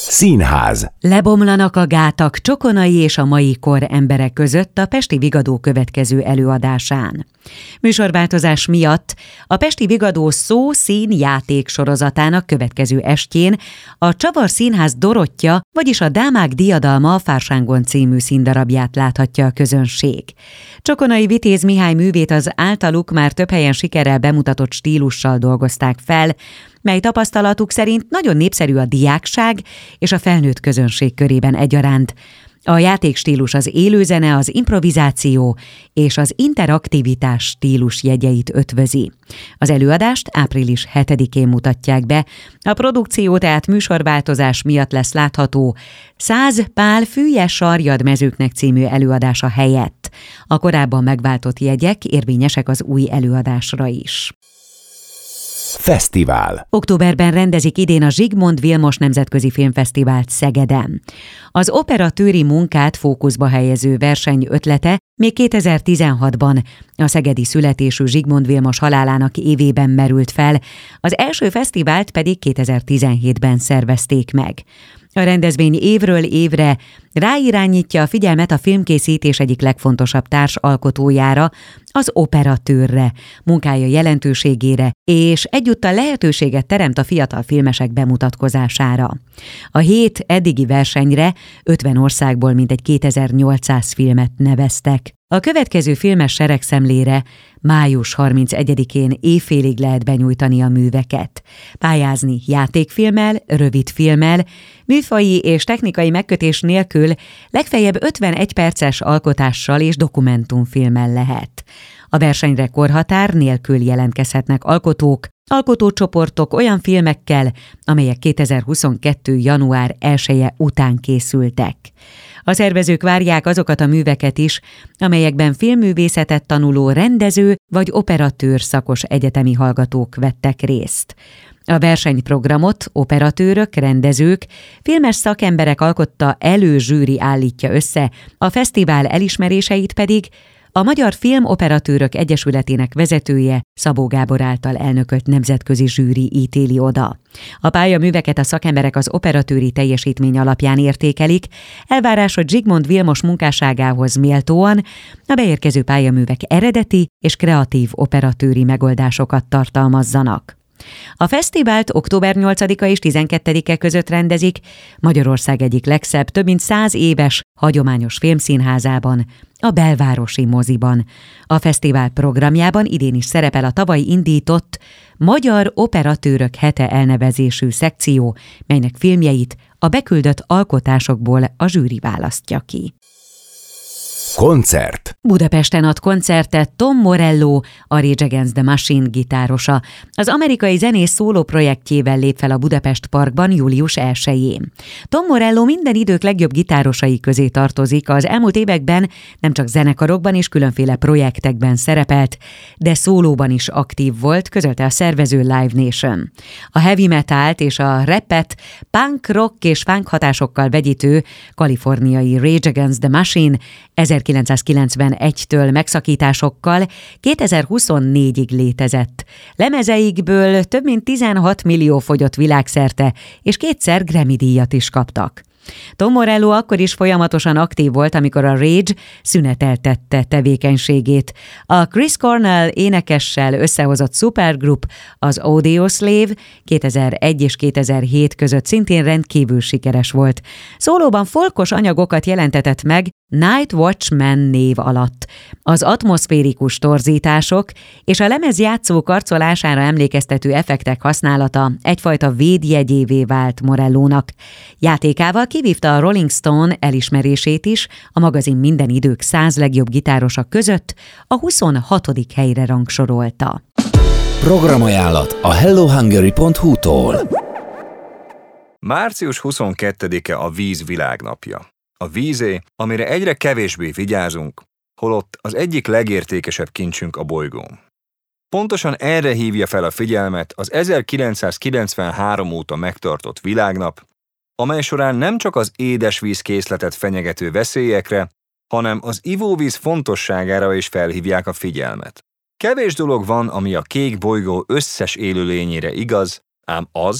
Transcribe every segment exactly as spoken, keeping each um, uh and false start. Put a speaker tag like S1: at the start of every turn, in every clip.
S1: Színház.
S2: Lebomlanak a gátak Csokonai és a mai kor emberek között a Pesti Vigadó következő előadásán. Műsorváltozás miatt a Pesti Vigadó szó, szín, játék sorozatának következő estjén a Csavar Színház Dorottya, vagyis a Dámák diadalma a Fársángon című színdarabját láthatja a közönség. Csokonai Vitéz Mihály művét az általuk már több helyen sikerrel bemutatott stílussal dolgozták fel, mely tapasztalatuk szerint nagyon népszerű a diákság és a felnőtt közönség körében egyaránt. A játékstílus az élőzene, az improvizáció és az interaktivitás stílus jegyeit ötvözi. Az előadást április hetedikén mutatják be, a produkció tehát műsorváltozás miatt lesz látható Száz Pál Fűje sarjad mezőknek című előadása helyett. A korábban megváltott jegyek érvényesek az új előadásra is.
S1: Fesztivál.
S2: Októberben rendezik idén a Zsigmond Vilmos Nemzetközi Filmfesztivált Szegeden. Az operatőri munkát fókuszba helyező verseny ötlete még kétezer-tizenhatban a szegedi születésű Zsigmond Vilmos halálának évében merült fel, az első fesztivált pedig kétezer-tizenhétben szervezték meg. A rendezvény évről évre ráirányítja a figyelmet a filmkészítés egyik legfontosabb társalkotójára, az operatőrre, munkája jelentőségére, és egyúttal lehetőséget teremt a fiatal filmesek bemutatkozására. A hét eddigi versenyre ötven országból mintegy kétezer-nyolcszáz filmet neveztek. A következő filmes seregszemlére május harmincegyedikén éjfélig lehet benyújtani a műveket. Pályázni játékfilmmel, rövidfilmmel, műfaji és technikai megkötés nélkül legfeljebb ötvenegy perces alkotással és dokumentumfilmmel lehet. A versenyre korhatár nélkül jelentkezhetnek alkotók, alkotócsoportok olyan filmekkel, amelyek kétezer-huszonkettő. január elseje után készültek. A szervezők várják azokat a műveket is, amelyekben filmművészetet tanuló rendező vagy operatőr szakos egyetemi hallgatók vettek részt. A versenyprogramot operatőrök, rendezők, filmes szakemberek alkotta előzsűri állítja össze, a fesztivál elismeréseit pedig a Magyar Filmoperatőrök Egyesületének vezetője, Szabó Gábor által elnökölt nemzetközi zsűri ítéli oda. A pályaműveket a szakemberek az operatőri teljesítmény alapján értékelik, elvárás, hogy Zsigmond Vilmos munkásságához méltóan a beérkező pályaművek eredeti és kreatív operatőri megoldásokat tartalmazzanak. A fesztivált október nyolcadika és tizenkettedike között rendezik Magyarország egyik legszebb, több mint száz éves hagyományos filmszínházában, a Belvárosi Moziban. A fesztivál programjában idén is szerepel a tavaly indított Magyar Operatőrök Hete elnevezésű szekció, melynek filmjeit a beküldött alkotásokból a zsűri választja ki.
S1: Koncert.
S2: Budapesten ad koncertet Tom Morello, a Rage Against the Machine gitárosa. Az amerikai zenész szóló projektjével lép fel a Budapest Parkban július elsején. Tom Morello minden idők legjobb gitárosai közé tartozik, az elmúlt években nem csak zenekarokban és különféle projektekben szerepelt, de szólóban is aktív volt, közölte a szervező Live Nation. A heavy metalt és a rappet punk, rock és funk hatásokkal vegyítő kaliforniai Rage Against the Machine ezerkilencszázkilencvenegytől megszakításokkal kétezer-huszonnégyig létezett. Lemezeikből több mint tizenhat millió fogyott világszerte, és kétszer Grammy-díjat is kaptak. Tom Morello akkor is folyamatosan aktív volt, amikor a Rage szüneteltette tevékenységét. A Chris Cornell énekessel összehozott supergroup, az Audioslave kétezer-egy és kétezer-hét között szintén rendkívül sikeres volt. Szólóban folkos anyagokat jelentetett meg Night Watchman név alatt. Az atmoszférikus torzítások és a lemezjátszó karcolására emlékeztető effektek használata egyfajta védjegyévé vált Morellónak. Játékával kivívta a Rolling Stone elismerését is, a magazin minden idők száz legjobb gitárosa között a huszonhatodik helyre rangsorolta.
S1: Programajánlat a hello hungary pont hu-tól.
S3: március huszonkettedike a víz világnapja. A vízé, amire egyre kevésbé vigyázunk, holott az egyik legértékesebb kincsünk a bolygón. Pontosan erre hívja fel a figyelmet az ezerkilencszázkilencvenhárom óta megtartott világnap, amely során nem csak az édesvízkészletet fenyegető veszélyekre, hanem az ivóvíz fontosságára is felhívják a figyelmet. Kevés dolog van, ami a kék bolygó összes élőlényére igaz, ám az,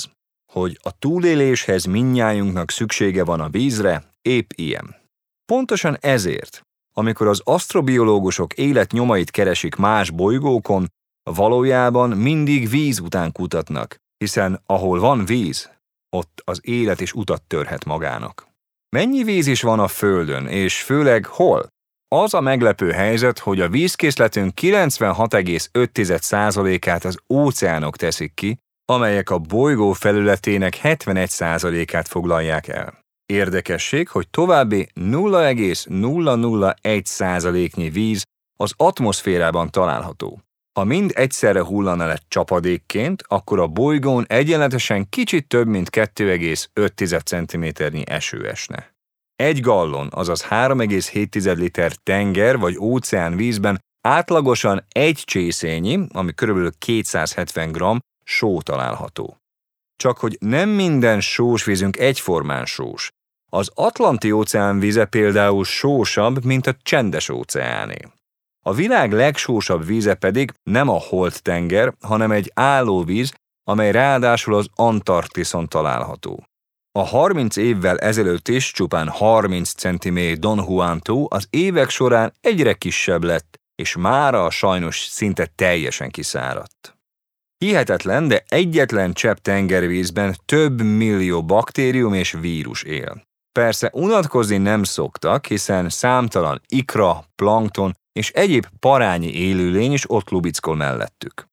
S3: hogy a túléléshez mindnyájunknak szüksége van a vízre, épp ilyen. Pontosan ezért, amikor az asztrobiológusok életnyomait keresik más bolygókon, valójában mindig víz után kutatnak, hiszen ahol van víz, ott az élet is utat törhet magának. Mennyi víz is van a Földön, és főleg hol? Az a meglepő helyzet, hogy a vízkészletünk kilencvenhat egész öt százalékát az óceánok teszik ki, amelyek a bolygó felületének hetvenegy százalékát foglalják el. Érdekesség, hogy további nulla egész nulla nulla egy százaléknyi víz az atmoszférában található. Ha mind egyszerre hullana le csapadékként, akkor a bolygón egyenletesen kicsit több mint kettő egész öt centiméternyi eső esne. Egy gallon, azaz három egész hét liter tenger vagy óceán vízben átlagosan egy csészényi, ami körülbelül kétszázhetven gramm, só található. Csak hogy nem minden sós vízünk egyformán sós. Az Atlanti-óceán víze például sósabb, mint a Csendes-óceáné. A világ legsósabb víze pedig nem a Holt-tenger, hanem egy állóvíz, amely ráadásul az Antarktiszon található. A harminc évvel ezelőtt is csupán harminc centiméter Don Juan-tó az évek során egyre kisebb lett, és mára sajnos szinte teljesen kiszáradt. Hihetetlen, de egyetlen csepp tengervízben több millió baktérium és vírus él. Persze unatkozni nem szoktak, hiszen számtalan ikra, plankton és egyéb parányi élőlény is ott lubickol mellettük.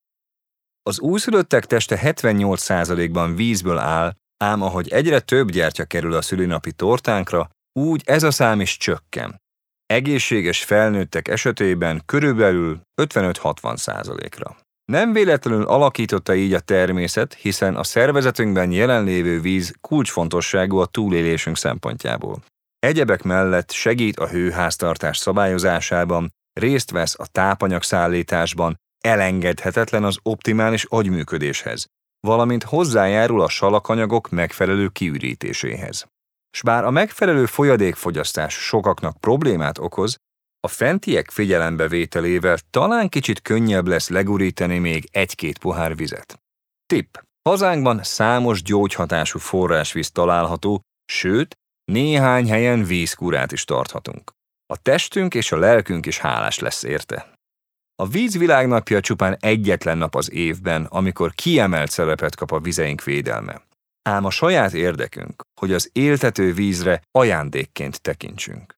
S3: Az újszülöttek teste hetvennyolc százalékban vízből áll, ám ahogy egyre több gyertya kerül a szülinapi tortánkra, úgy ez a szám is csökken. Egészséges felnőttek esetében körülbelül ötvenöt-hatvan százalékra. Nem véletlenül alakította így a természet, hiszen a szervezetünkben jelenlévő víz kulcsfontosságú a túlélésünk szempontjából. Egyebek mellett segít a hőháztartás szabályozásában, részt vesz a tápanyagszállításban, elengedhetetlen az optimális agyműködéshez, valamint hozzájárul a salakanyagok megfelelő kiürítéséhez. S bár a megfelelő folyadékfogyasztás sokaknak problémát okoz, a fentiek figyelembevételével talán kicsit könnyebb lesz legurítani még egy-két pohár vizet. Tipp: hazánkban számos gyógyhatású forrásvíz található, sőt, néhány helyen vízkurát is tarthatunk. A testünk és a lelkünk is hálás lesz érte. A víz világnapja csupán egyetlen nap az évben, amikor kiemelt szerepet kap a vizeink védelme. Ám a saját érdekünk, hogy az éltető vízre ajándékként tekintsünk.